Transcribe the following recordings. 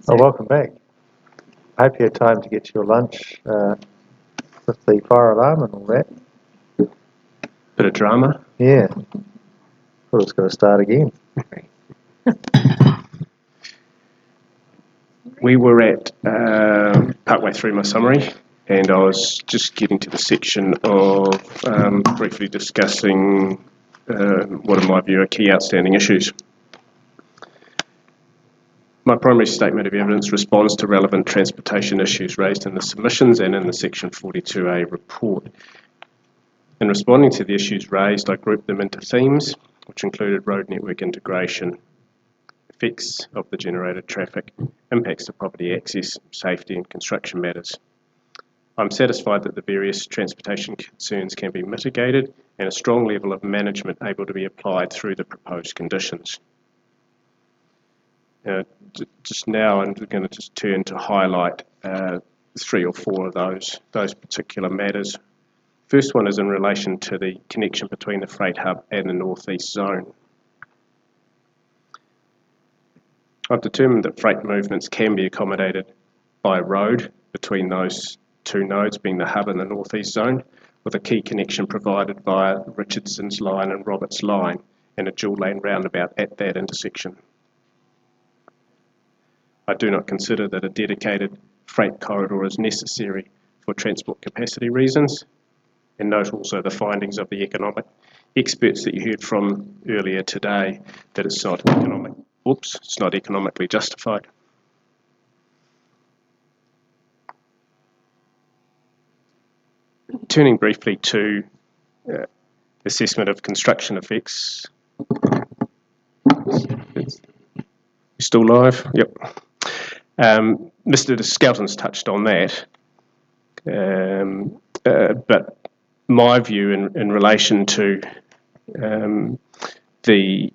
Oh, welcome back. I hope you had time to get your lunch with the fire alarm and all that. Bit of drama. Yeah. Thought it was going to start again. We were at partway through my summary, and I was just getting to the section of briefly discussing what, in my view, are key outstanding issues. My primary statement of evidence responds to relevant transportation issues raised in the submissions and in the Section 42A report. In responding to the issues raised, I grouped them into themes, which included road network integration, effects of the generated traffic, impacts to property access, safety and construction matters. I'm satisfied that the various transportation concerns can be mitigated and a strong level of management able to be applied through the proposed conditions. Just now I'm going to just turn to highlight 3 or 4 of those particular matters. First one is in relation to the connection between the freight hub and the northeast zone. I've determined that freight movements can be accommodated by road between those 2 nodes, being the hub and the northeast zone, with a key connection provided via Richardson's line and Roberts line and a dual lane roundabout at that intersection. I do not consider that a dedicated freight corridor is necessary for transport capacity reasons, and note also the findings of the economic experts that you heard from earlier today, that it's not economically justified. Turning briefly to assessment of construction effects. You still live? Yep. Mr. Skelton's touched on that, but my view in relation to the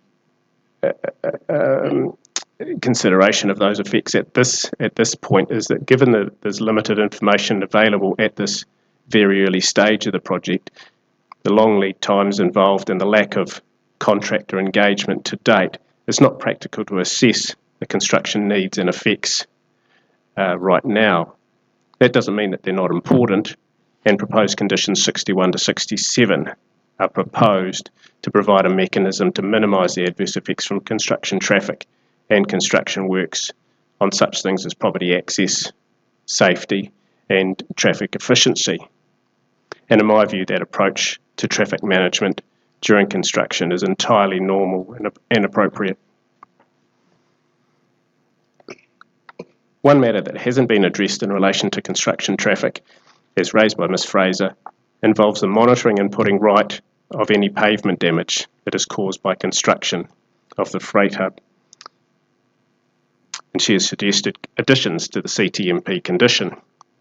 consideration of those effects at this point is that given that there's limited information available at this very early stage of the project, the long lead times involved and the lack of contractor engagement to date, it's not practical to assess the construction needs and effects right now. That doesn't mean that they're not important, and proposed conditions 61 to 67 are proposed to provide a mechanism to minimise the adverse effects from construction traffic and construction works on such things as property access, safety and traffic efficiency. And in my view, that approach to traffic management during construction is entirely normal and appropriate. One matter that hasn't been addressed in relation to construction traffic, as raised by Ms Fraser, involves the monitoring and putting right of any pavement damage that is caused by construction of the freight hub. And she has suggested additions to the CTMP condition.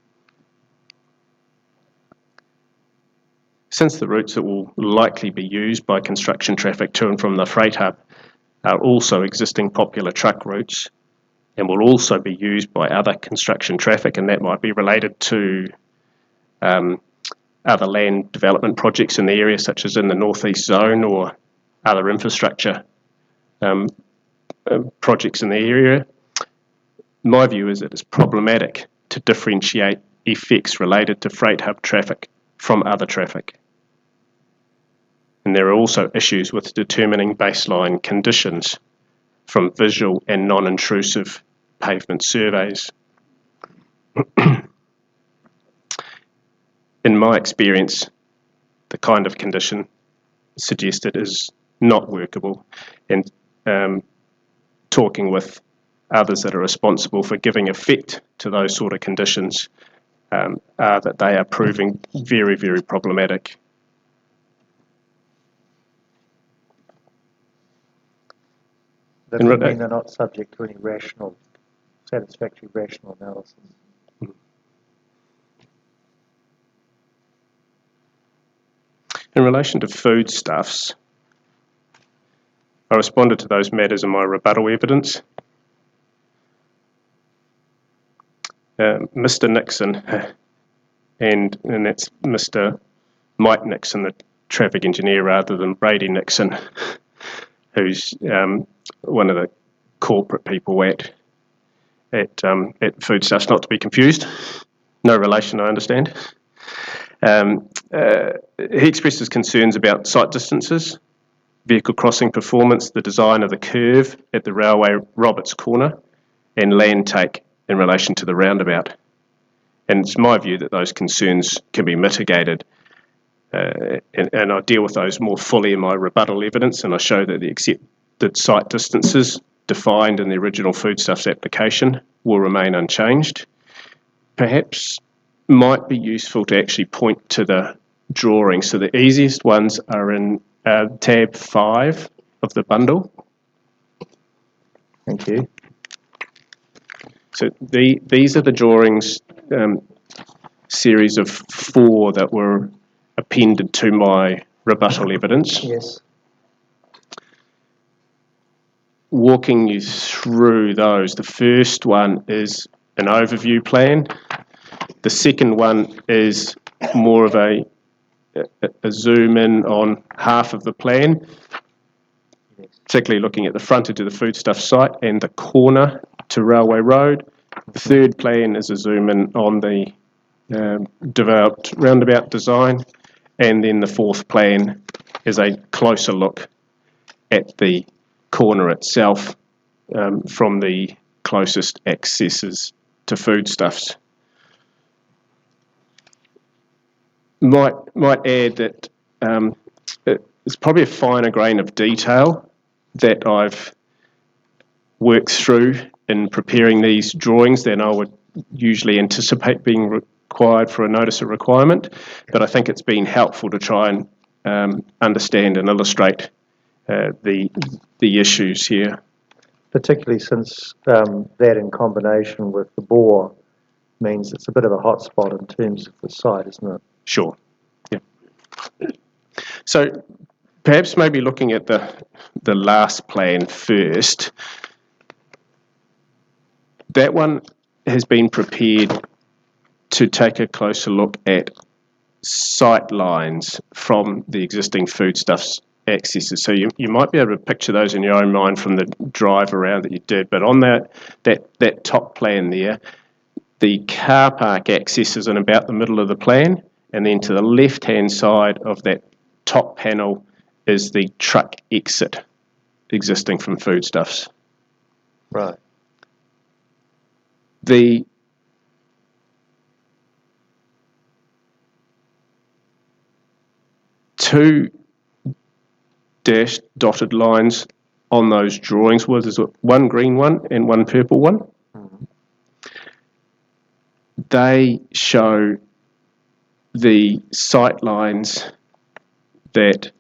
Since the routes that will likely be used by construction traffic to and from the freight hub are also existing popular truck routes, and will also be used by other construction traffic, and that might be related to other land development projects in the area, such as in the northeast zone or other infrastructure projects in the area. My view is that it's problematic to differentiate effects related to freight hub traffic from other traffic. And there are also issues with determining baseline conditions from visual and non-intrusive pavement surveys. In my experience, the kind of condition suggested is not workable, and talking with others that are responsible for giving effect to those sort of conditions are that they are proving very, very problematic. Does that mean they're not subject to any satisfactory rational analysis? In relation to foodstuffs, I responded to those matters in my rebuttal evidence. Mr. Nixon, and that's Mr. Mike Nixon, the traffic engineer, rather than Brady Nixon, who's one of the corporate people at at Foodstuffs, not to be confused. No relation, I understand. He expresses concerns about site distances, vehicle crossing performance, the design of the curve at the railway Roberts Corner, and land take in relation to the roundabout. And it's my view that those concerns can be mitigated, and I deal with those more fully in my rebuttal evidence, and I show that the accepted site distances defined in the original Foodstuffs application will remain unchanged. Perhaps might be useful to actually point to the drawing. So the easiest ones are in tab 5 of the bundle. Thank you. So these are the drawings, series of 4 that were appended to my rebuttal evidence. Yes. Walking you through those, the first one is an overview plan. The second one is more of a zoom in on half of the plan, particularly looking at the frontage of the Foodstuffs site and the corner to Railway Road. The third plan is a zoom in on the developed roundabout design, and then the fourth plan is a closer look at the corner itself from the closest accesses to Foodstuffs. Might add that it's probably a finer grain of detail that I've worked through in preparing these drawings than I would usually anticipate being required for a notice of requirement, but I think it's been helpful to try and understand and illustrate the issues here. Particularly since that in combination with the bore means it's a bit of a hot spot in terms of the site, isn't it? Sure. Yeah. So perhaps maybe looking at the last plan first. That one has been prepared to take a closer look at sight lines from the existing Foodstuffs accesses. So you might be able to picture those in your own mind from the drive around that you did. But on that top plan there, the car park access is in about the middle of the plan, and then to the left-hand side of that top panel is the truck exit existing from Foodstuffs. Right. The two dashed dotted lines on those drawings, well, there's one green one and one purple one. Mm-hmm. They show the sight lines that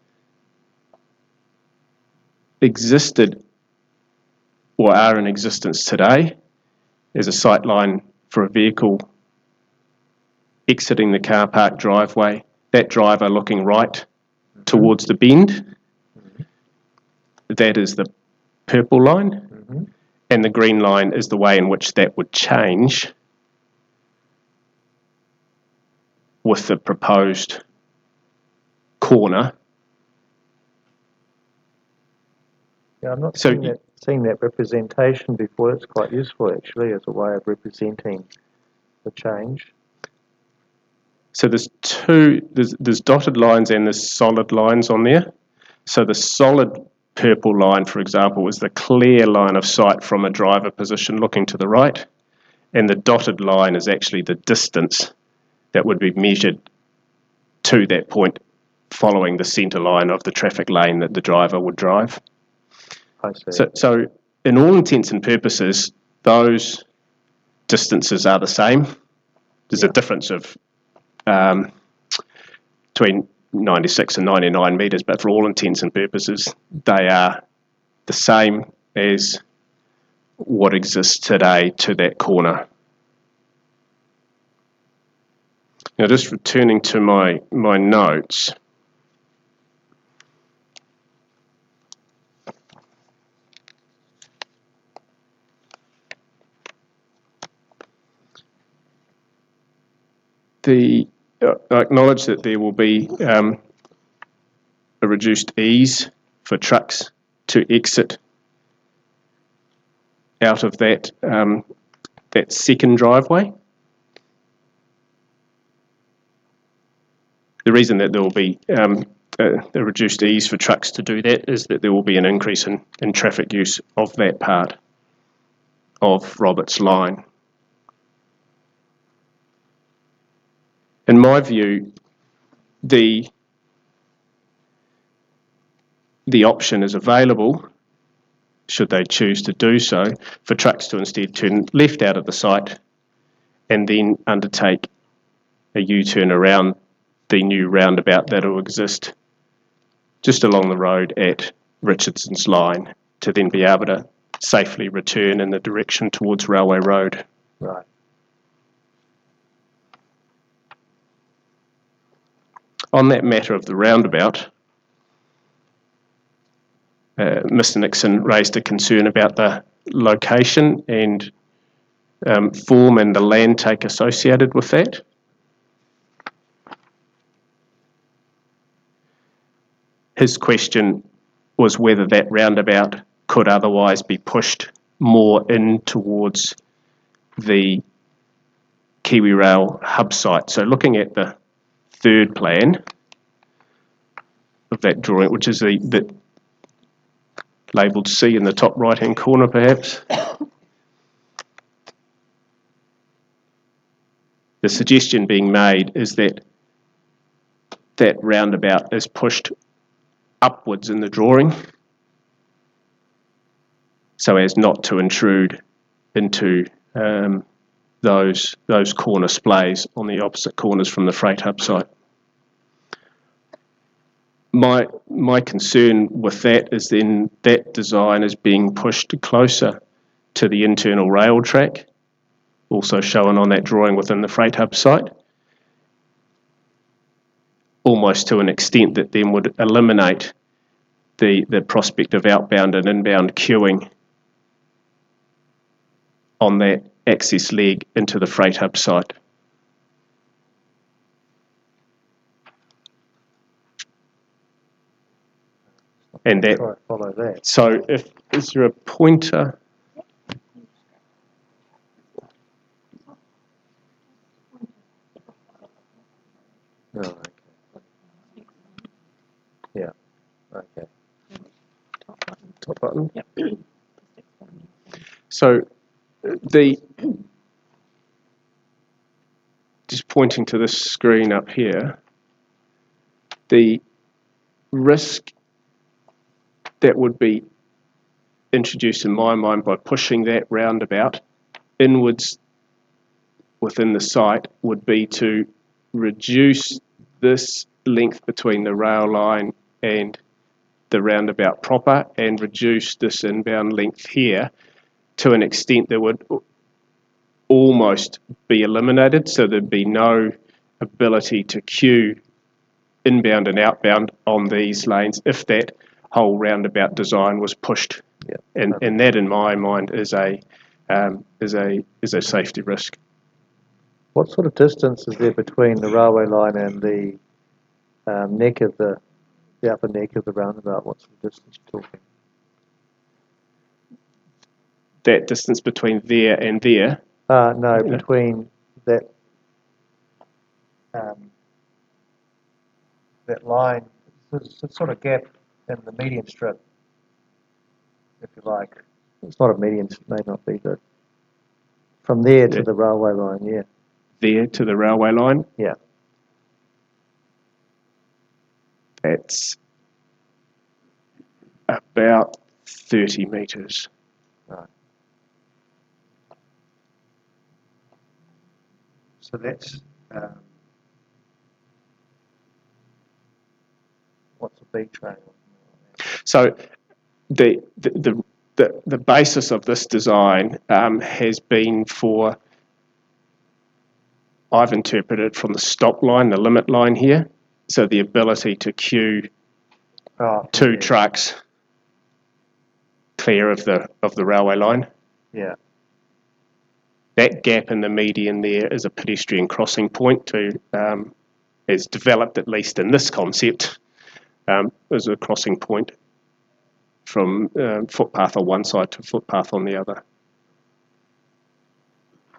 existed or are in existence today. There's a sight line for a vehicle exiting the car park driveway, that driver looking right towards the bend. That is the purple line, and the green line is the way in which that would change with the proposed corner. Yeah, I'm not seeing that representation before. It's quite useful actually as a way of representing the change. So there's dotted lines and there's solid lines on there. So the solid purple line, for example, is the clear line of sight from a driver position looking to the right, and the dotted line is actually the distance that would be measured to that point following the centre line of the traffic lane that the driver would drive. I see. So in all intents and purposes, those distances are the same. There's a difference of between 96 and 99 metres, but for all intents and purposes, they are the same as what exists today to that corner. Now, just returning to my notes. I acknowledge that there will be a reduced ease for trucks to exit out of that that second driveway. The reason that there will be a reduced ease for trucks to do that is that there will be an increase in traffic use of that part of Roberts Line. In my view, the option is available, should they choose to do so, for trucks to instead turn left out of the site and then undertake a U-turn around the new roundabout that will exist just along the road at Richardson's Line to then be able to safely return in the direction towards Railway Road. Right. On that matter of the roundabout, Mr. Nixon raised a concern about the location and form and the land take associated with that. His question was whether that roundabout could otherwise be pushed more in towards the KiwiRail hub site. So looking at the third plan of that drawing, which is the labelled C in the top right-hand corner perhaps, the suggestion being made is that that roundabout is pushed upwards in the drawing so as not to intrude into those corner splays on the opposite corners from the freight hub site. My concern with that is then that design is being pushed closer to the internal rail track, also shown on that drawing within the freight hub site, almost to an extent that then would eliminate the prospect of outbound and inbound queuing on that access leg into the freight hub site. And that, Try to follow that. so is there a pointer? Oh, okay. Yeah. Okay. Top button? Yep. So just pointing to this screen up here, the risk that would be introduced in my mind by pushing that roundabout inwards within the site would be to reduce this length between the rail line and the roundabout proper and reduce this inbound length here to an extent that would almost be eliminated, so there'd be no ability to queue inbound and outbound on these lanes if that whole roundabout design was pushed. Yeah. And that, in my mind, is a safety risk. What sort of distance is there between the railway line and the neck of the upper neck of the roundabout? What sort of distance are you talking? That distance between there and there. No, Yeah. between that that line, there's a sort of gap in the median strip, if you like. It's not a median, it may not be, but from there to Yeah. the railway line, yeah. There to the railway line. Yeah. That's about 30 metres. Right. So that's what's a B train? So the basis of this design has been for, I've interpreted from the stop line, the limit line here, so the ability to queue two trucks clear of the railway line. Yeah. That gap in the median there is a pedestrian crossing point to, is developed at least in this concept, as a crossing point from footpath on one side to footpath on the other.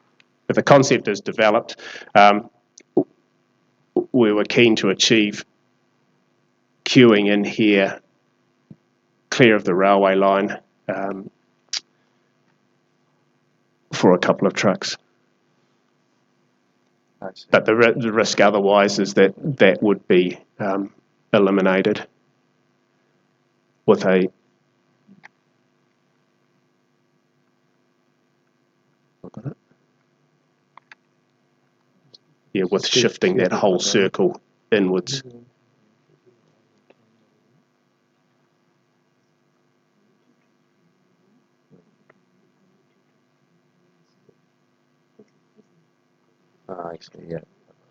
if a concept is developed, we were keen to achieve queuing in here clear of the railway line for a couple of trucks. I see. But the risk otherwise is that that would be eliminated with a with shifting that whole circle inwards. I see, yeah.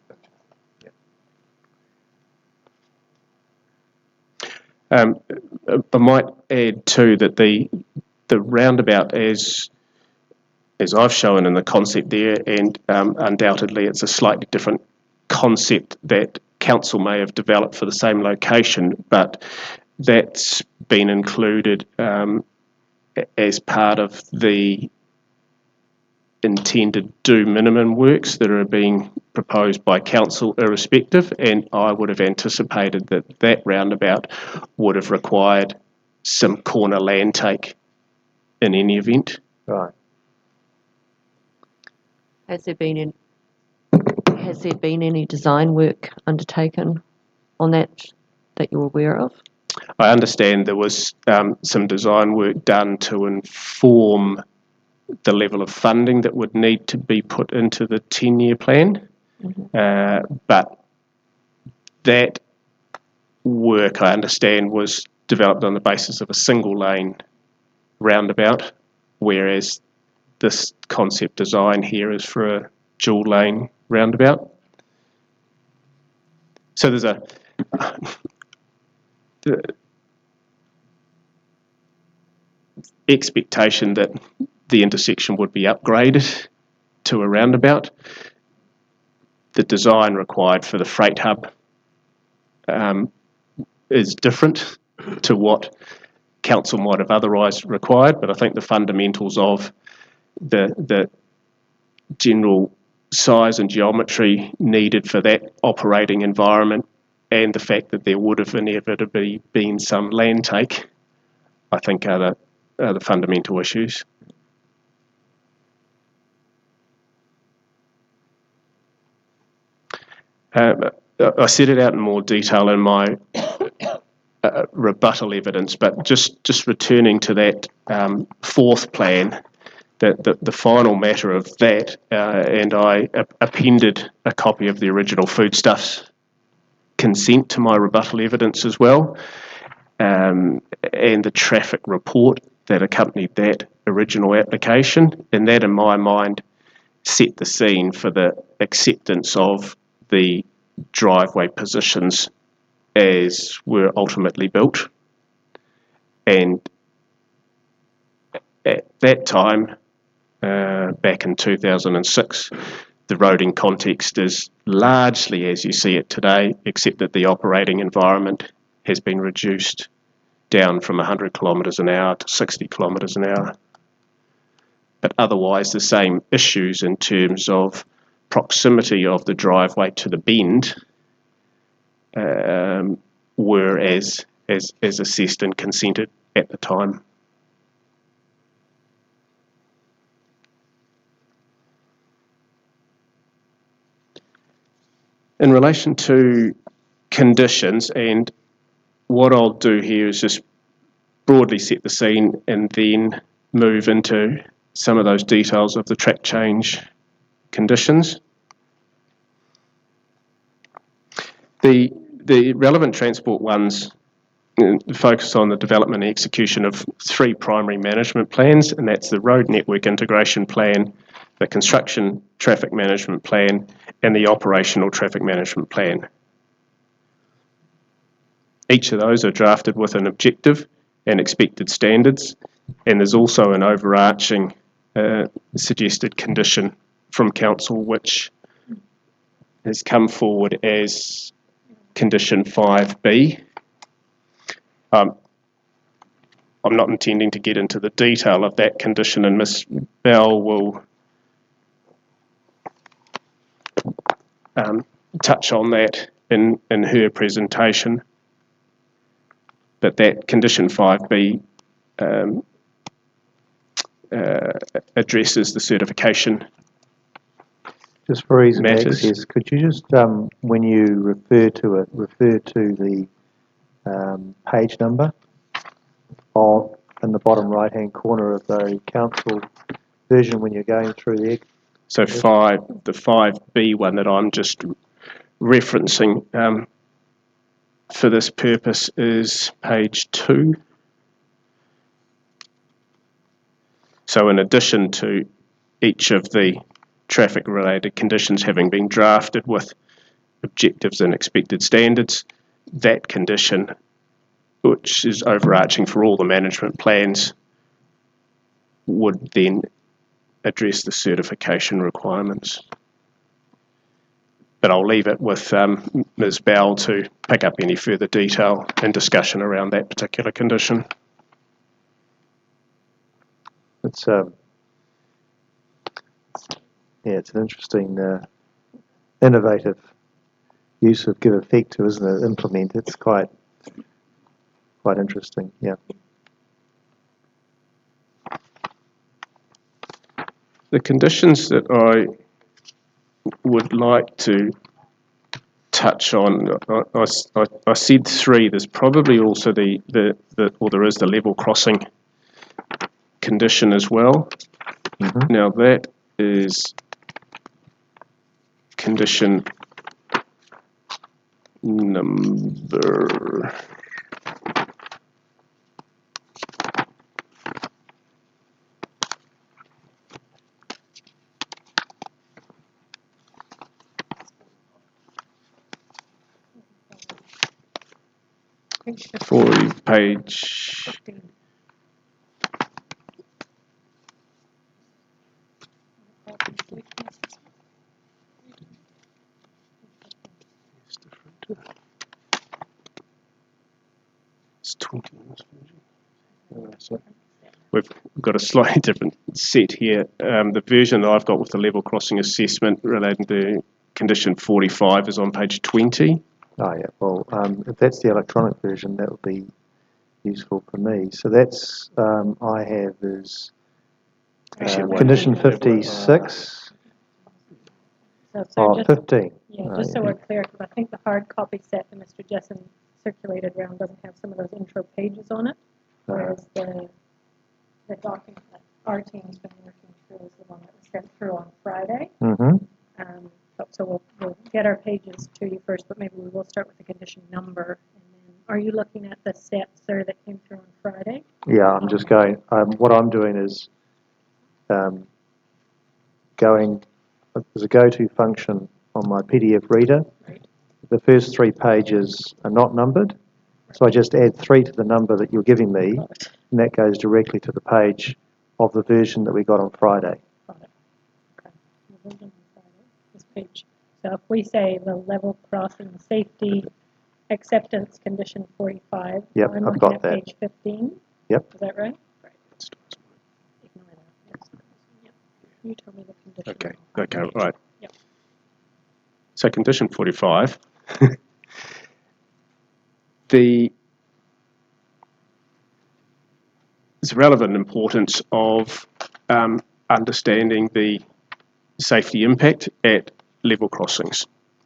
I might add too that the roundabout, as I've shown in the concept there, and undoubtedly it's a slightly different concept that council may have developed for the same location, but that's been included as part of the intended do minimum works that are being proposed by council irrespective, and I would have anticipated that roundabout would have required some corner land take in any event. Right. Has there been any design work undertaken on that you're aware of? I understand there was some design work done to inform the level of funding that would need to be put into the 10-year plan. But that work, I understand, was developed on the basis of a single lane roundabout, whereas this concept design here is for a dual lane roundabout. So there's the expectation that the intersection would be upgraded to a roundabout. The design required for the freight hub is different to what council might have otherwise required, but I think the fundamentals of the general size and geometry needed for that operating environment, and the fact that there would have inevitably been some land take, I think are the fundamental issues. I set it out in more detail in my rebuttal evidence, but just returning to that fourth plan, the final matter of that, and I appended a copy of the original foodstuffs consent to my rebuttal evidence as well, and the traffic report that accompanied that original application, and that in my mind set the scene for the acceptance of the driveway positions as were ultimately built. And at that time, back in 2006, the roading context is largely as you see it today, except that the operating environment has been reduced down from 100 kilometres an hour to 60 kilometres an hour. But otherwise the same issues in terms of proximity of the driveway to the bend were as assessed and consented at the time. In relation to conditions, and what I'll do here is just broadly set the scene and then move into some of those details of the track change conditions. The relevant transport ones focus on the development and execution of three primary management plans, and that's the Road Network Integration Plan, the Construction Traffic Management Plan, and the Operational Traffic Management Plan. Each of those are drafted with an objective and expected standards, and there's also an overarching suggested condition from Council which has come forward as condition 5B. I'm not intending to get into the detail of that condition, and Ms. Bell will touch on that in her presentation. But that condition 5B addresses the certification. Just for ease of matters. access, could you just, when you refer to it, refer to the page number of in the bottom right-hand corner of the council version when you're going through the. So the 5B one that I'm just referencing for this purpose is page 2. So in addition to each of the traffic-related conditions having been drafted with objectives and expected standards, that condition, which is overarching for all the management plans, would then address the certification requirements. But I'll leave it with Ms. Bell to pick up any further detail and discussion around that particular condition. It's it's an interesting, innovative use of give effect to, isn't it? Implement. It's quite interesting. Yeah. The conditions that I would like to touch on, I said 3. There's probably also there is the level crossing condition as well. Mm-hmm. Now that is condition number 40, page 15. It's 20 in this version. So we've got a slightly different set here. The version that I've got with the level crossing assessment relating to condition 45 is on page 20. Oh yeah. Well, if that's the electronic version, that would be useful for me. So that's I have is condition 56. So Oh, just, 15. yeah, just so we're clear, because I think the hard copy set that Mr. Jessen circulated around doesn't have some of those intro pages on it, whereas the document that our team's been working through is the one that was sent through on Friday. Mm-hmm. So we'll get our pages to you first, but maybe we will start with the condition number. And then, are you looking at the set, sir, that came through on Friday? Yeah, I'm just going. What I'm doing is going. There's a go-to function on my PDF reader. Right. The first 3 pages are not numbered, so I just add 3 to the number that you're giving me, and that goes directly to the page of the version that we got on Friday. Got it. Okay. The version on Friday, this page. So if we say the level crossing safety acceptance condition 45, Yep, I'm I've looking got at that. page 15. Yep. Is that right? Right. Ignore that. Yes. Yep. You tell me the condition. Okay, right. Yep. So condition 45, there's relevant importance of understanding the safety impact at level crossings.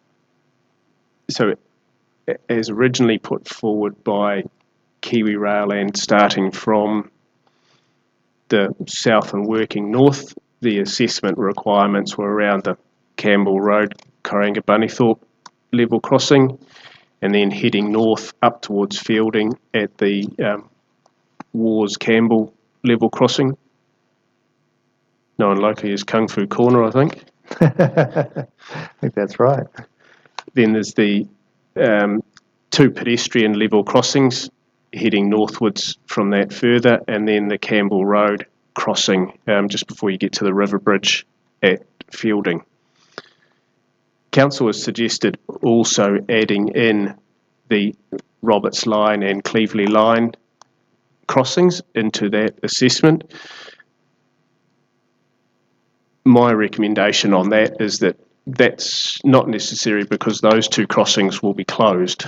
So as originally put forward by KiwiRail and starting from the south and working north, the assessment requirements were around the Campbell Road, Coringa Bunnythorpe level crossing, and then heading north up towards Fielding at the Wars Campbell level crossing, known locally as Kung Fu Corner, I think. I think that's right. Then there's the 2 pedestrian level crossings heading northwards from that further, and then the Campbell Road crossing just before you get to the river bridge at Fielding. Council has suggested also adding in the Roberts Line and Cleveley Line crossings into that assessment. My recommendation on that is that that's not necessary because those two crossings will be closed.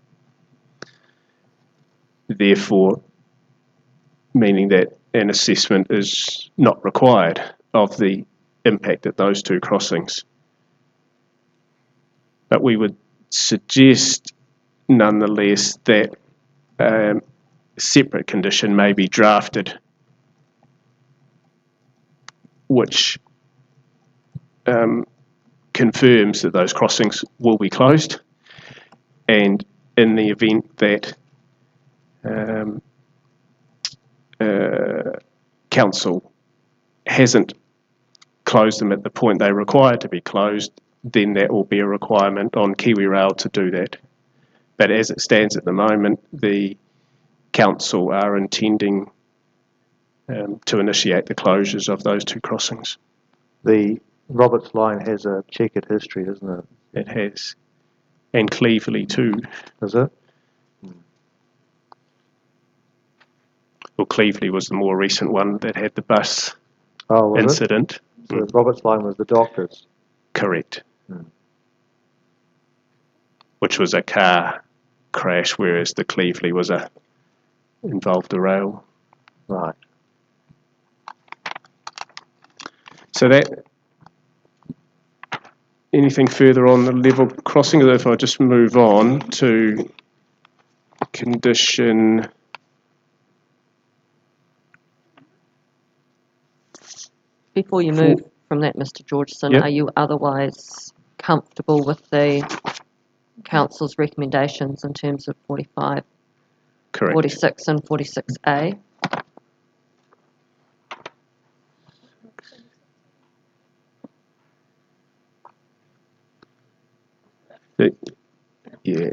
Therefore, meaning that an assessment is not required of the impact at those two crossings. But we would suggest, nonetheless, that a separate condition may be drafted which confirms that those crossings will be closed, and in the event that council hasn't closed them at the point they require to be closed, then that will be a requirement on KiwiRail to do that. But as it stands at the moment, the council are intending to initiate the closures of those two crossings. The Roberts line has a checkered history, doesn't it? It has. And Cleverley too. Does it? Well, Cleverley was the more recent one that had the bus Oh, was incident. it? So the Roberts line was the doctor's. Correct. Which was a car crash, whereas the Cleverley was involved a rail. Right. So that, anything further on the level crossing? If I just move on to condition Before you move from that, Mr. Georgeson, Yep. are you otherwise comfortable with the council's recommendations in terms of 45, correct. 46 and 46A? Yeah.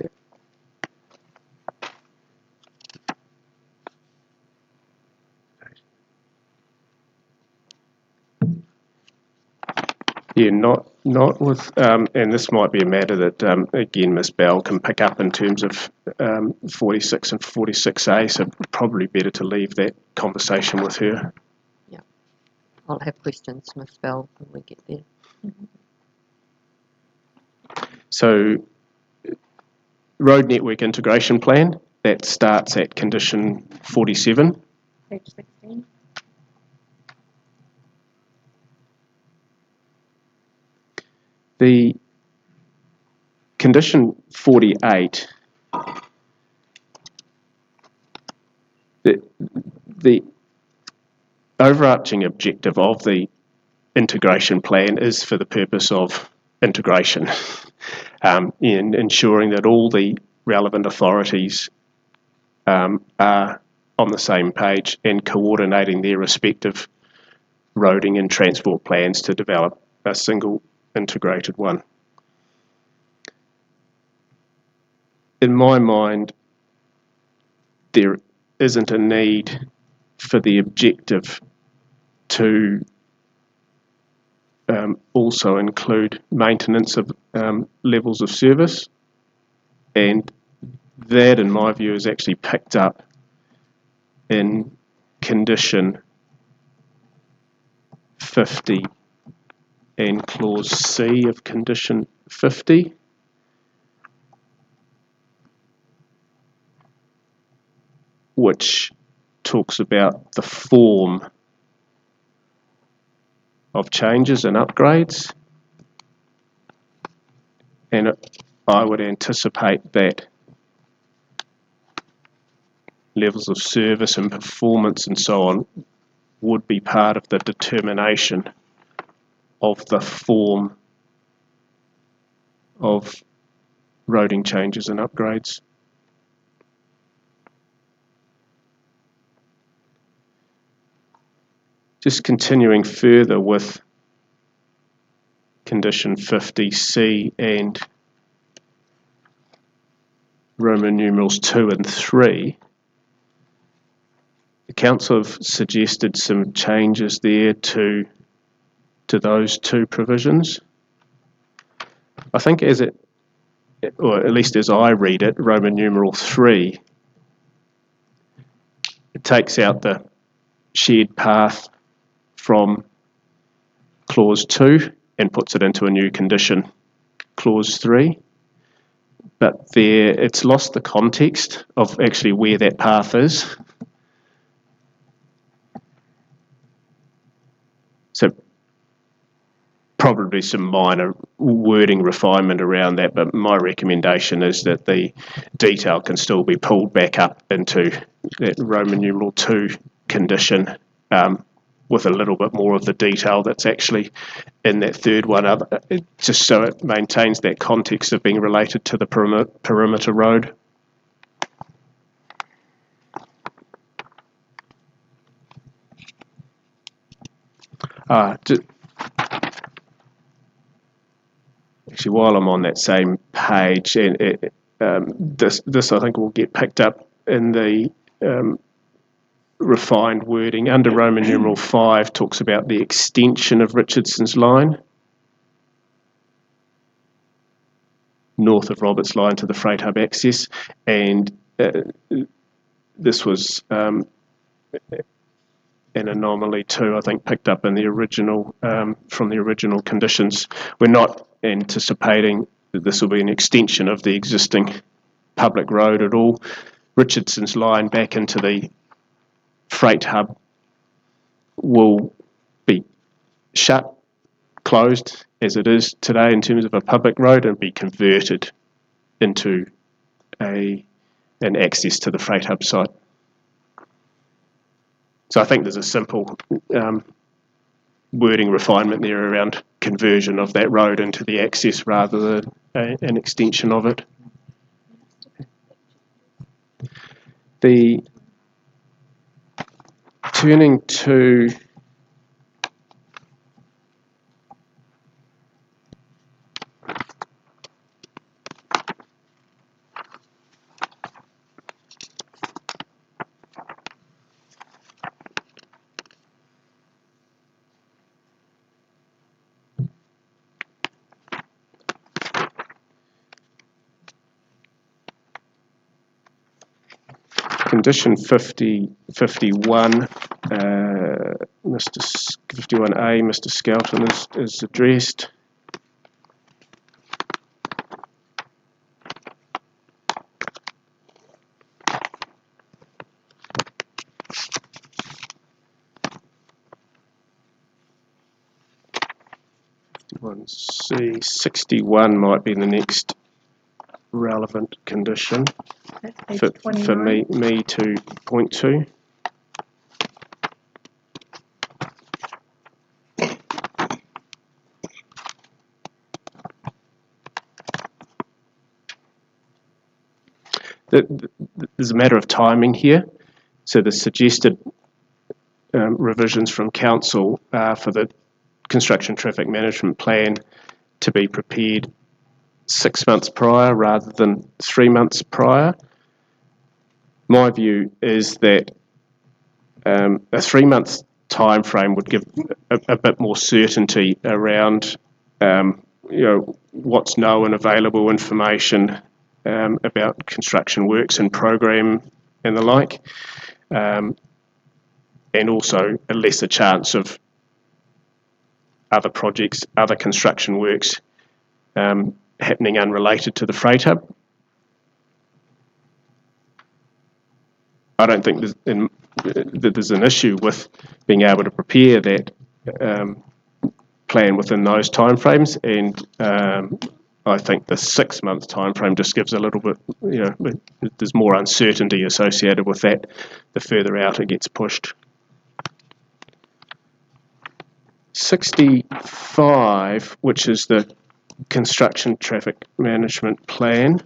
Yeah, not with, and this might be a matter that, again, Ms. Bell can pick up in terms of 46 and 46A, so probably better to leave that conversation with her. Yeah. I'll have questions, Ms. Bell, when we get there. So, road network integration plan, that starts at condition 47. Page 16. The condition 48, the overarching objective of the integration plan is for the purpose of integration, in ensuring that all the relevant authorities are on the same page and coordinating their respective roading and transport plans to develop a single integrated one. In my mind, there isn't a need for the objective to also include maintenance of levels of service, and that, in my view, is actually picked up in condition 50 and clause C of condition 50. Which talks about the form of changes and upgrades. And I would anticipate that levels of service and performance and so on would be part of the determination of the form of roading changes and upgrades. Just continuing further with condition 50C and Roman numerals 2 and 3, the council have suggested some changes there to those two provisions. I think as it, or at least as I read it, Roman numeral 3, it takes out the shared path from clause 2 and puts it into a new condition, clause 3. But there, it's lost the context of actually where that path is. So probably some minor wording refinement around that, but my recommendation is that the detail can still be pulled back up into that Roman numeral 2 condition, with a little bit more of the detail that's actually in that third one, just so it maintains that context of being related to the perimeter road. Actually, while I'm on that same page, and this I think will get picked up in the refined wording under Roman numeral 5, talks about the extension of Richardson's Line north of Roberts Line to the freight hub access, and this was an anomaly too, I think, picked up in the original from the original conditions. We're not anticipating that this will be an extension of the existing public road at all. Richardson's Line back into the freight hub will be shut, closed as it is today in terms of a public road, and be converted into an access to the freight hub site. So I think there's a simple wording refinement there around conversion of that road into the access rather than an extension of it. Turning to condition 51, Mr. 51A, Mr. Skelton is addressed. C 61 might be the next relevant condition for me to point to. There's a matter of timing here. So the suggested revisions from Council for the Construction Traffic Management Plan to be prepared 6 months prior rather than 3 months prior. My view is that a 3 month time frame would give a bit more certainty around what's known, available information about construction works and program and the like, and also a lesser chance of other projects, other construction works happening unrelated to the freight hub. I don't think that there's an issue with being able to prepare that plan within those timeframes, and I think the 6 month timeframe just gives a little bit, there's more uncertainty associated with that the further out it gets pushed. 65, which is the Construction Traffic Management Plan.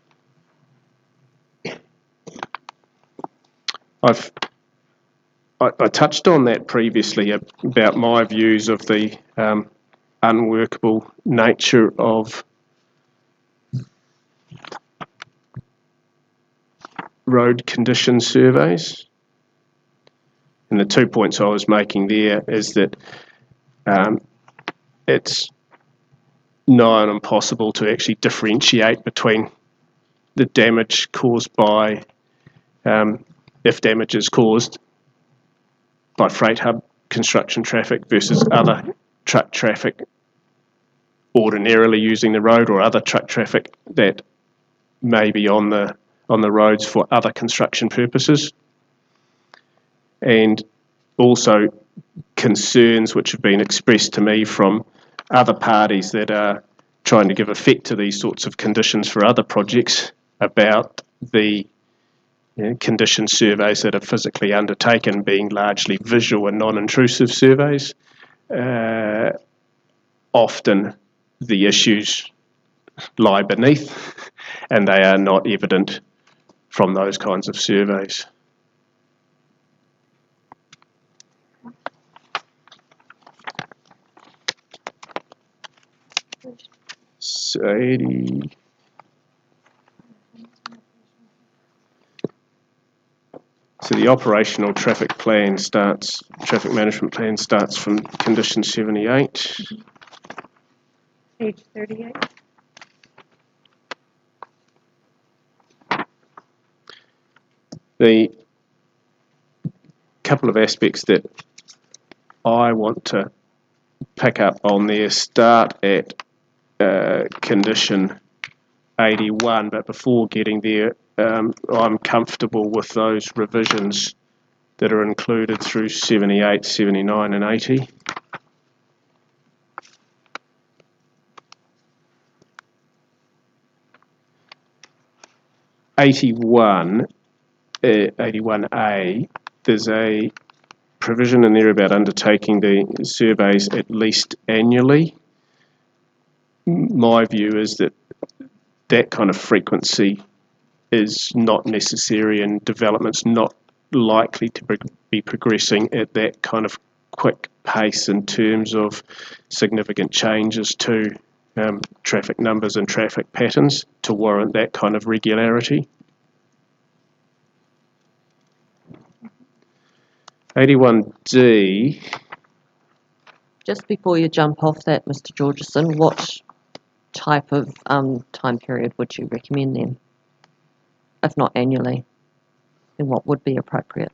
I touched on that previously about my views of the unworkable nature of road condition surveys. And the 2 points I was making there is that it's nigh on impossible to actually differentiate between the damage caused by, if damage is caused by freight hub construction traffic versus other truck traffic ordinarily using the road or other truck traffic that may be on the roads for other construction purposes. And also concerns which have been expressed to me from other parties that are trying to give effect to these sorts of conditions for other projects about the condition surveys that are physically undertaken being largely visual and non-intrusive surveys. Often the issues lie beneath and they are not evident from those kinds of surveys. So 80. So the operational traffic management plan starts from condition 78. Page 38. The couple of aspects that I want to pick up on there start at condition 81, but before getting there, I'm comfortable with those revisions that are included through 78, 79 and 80. '81, 81A, there's a provision in there about undertaking the surveys at least annually. My view is that that kind of frequency is not necessary and development's not likely to be progressing at that kind of quick pace in terms of significant changes to traffic numbers and traffic patterns to warrant that kind of regularity. 81D. Just before you jump off that, Mr. Georgeson, what type of time period would you recommend then? If not annually, then what would be appropriate?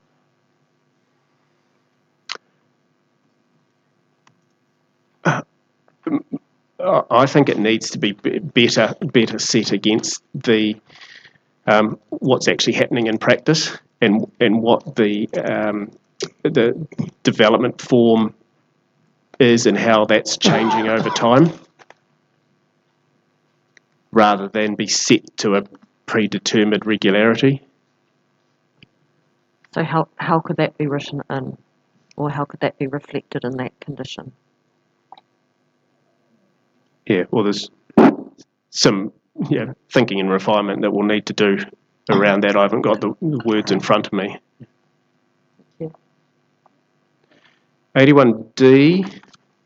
I think it needs to be better set against the what's actually happening in practice and what the development form is and how that's changing over time, rather than be set to a predetermined regularity. So how could that be written in, or how could that be reflected in that condition? Yeah, well, there's some thinking and refinement that we'll need to do around that. I haven't got the words in front of me. Thank you. 81D.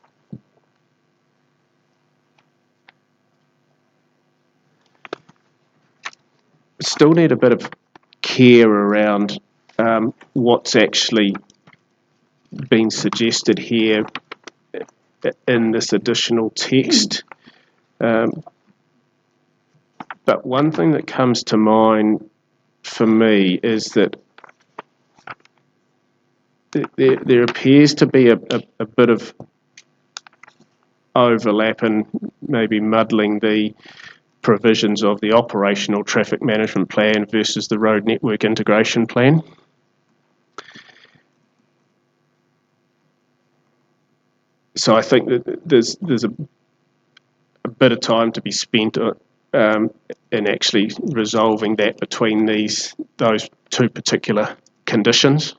Still need a bit of care around what's actually being suggested here in this additional text. But one thing that comes to mind for me is that there appears to be a bit of overlap and maybe muddling the provisions of the operational traffic management plan versus the road network integration plan. So I think that there's a bit of time to be spent in actually resolving that between those two particular conditions.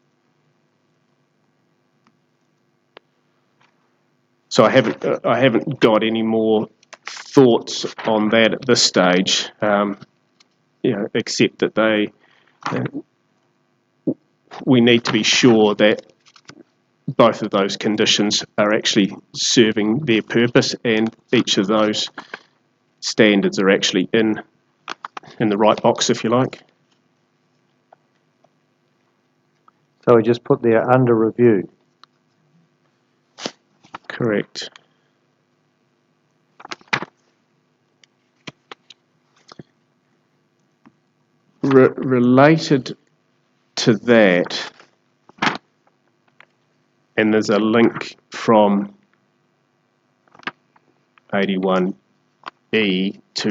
So I haven't got any more thoughts on that at this stage, except that we need to be sure that both of those conditions are actually serving their purpose and each of those standards are actually in the right box, if you like. So we just put there under review. Correct. Related to that, and there's a link from 81E to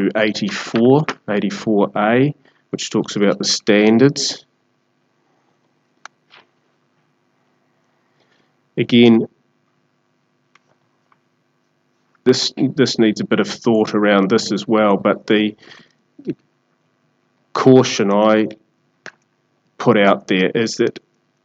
84A, which talks about the standards. Again, this needs a bit of thought around this as well, but the caution I put out there is that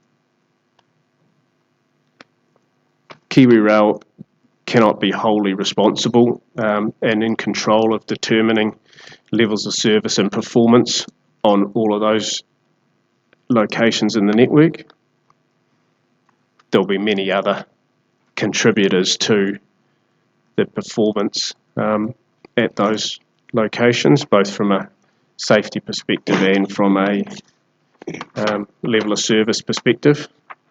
KiwiRail cannot be wholly responsible and in control of determining levels of service and performance on all of those locations in the network. There'll be many other contributors to the performance at those locations, both from a safety perspective and from a level of service perspective.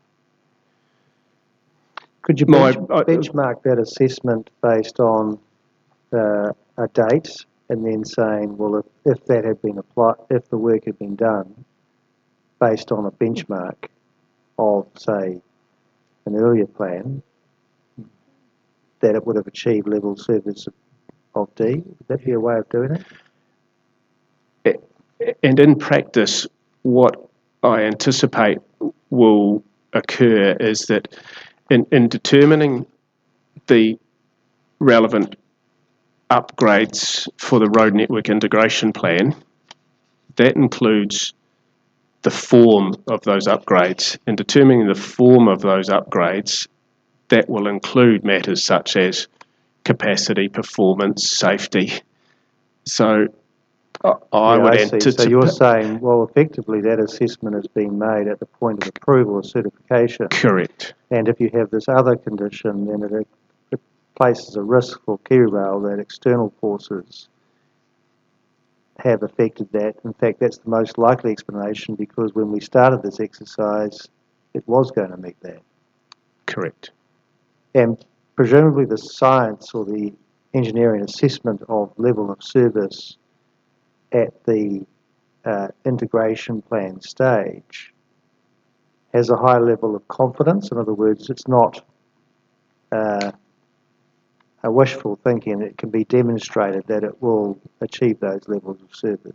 Could you benchmark that assessment based on a date, and then saying, well, if that had been applied, if the work had been done based on a benchmark of, say, an earlier plan, that it would have achieved level service of D? Would that be a way of doing it? And in practice, what I anticipate will occur is that in determining the relevant upgrades for the road network integration plan, that includes the form of those upgrades. In determining the form of those upgrades, that will include matters such as capacity, performance, safety. So I would anticipate... So you're saying, well, effectively that assessment has been made at the point of approval or certification. Correct. And if you have this other condition, then it places a risk for KiwiRail that external forces have affected that. In fact, that's the most likely explanation, because when we started this exercise, it was going to meet that. Correct. And presumably the science or the engineering assessment of level of service at the integration plan stage has a high level of confidence. In other words, it's not a wishful thinking. It can be demonstrated that it will achieve those levels of service.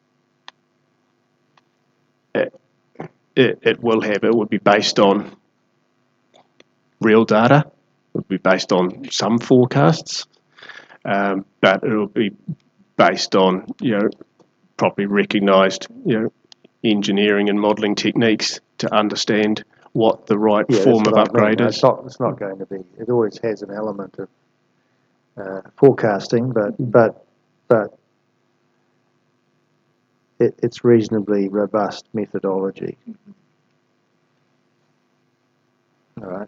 It will have. It would be based on real data. It would be based on some forecasts, but it will be based on, properly recognised, engineering and modelling techniques to understand what the right form of upgrade is. It's not going to be. It always has an element of forecasting, but it's reasonably robust methodology. All right.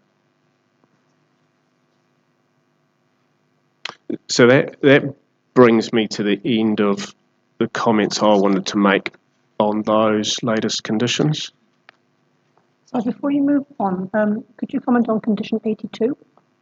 So that brings me to the end of the comments I wanted to make on those latest conditions. So before you move on, could you comment on condition 82?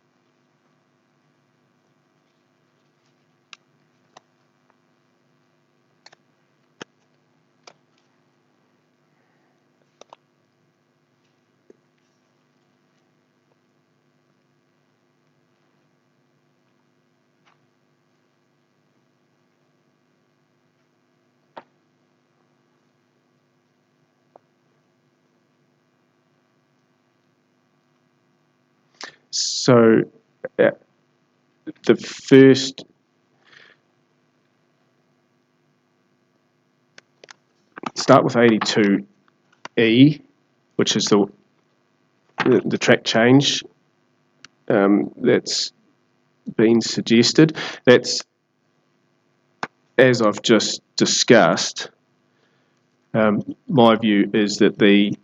So the first start with 82E, which is the track change that's been suggested. That's, as I've just discussed, my view is that the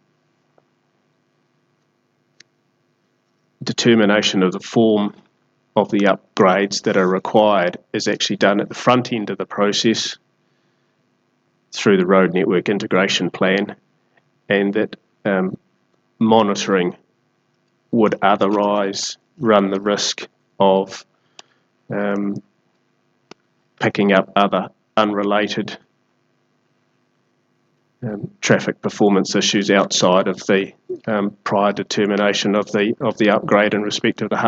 determination of the form of the upgrades that are required is actually done at the front end of the process through the road network integration plan, and that monitoring would otherwise run the risk of picking up other unrelated traffic performance issues outside of the prior determination of the upgrade in respect of the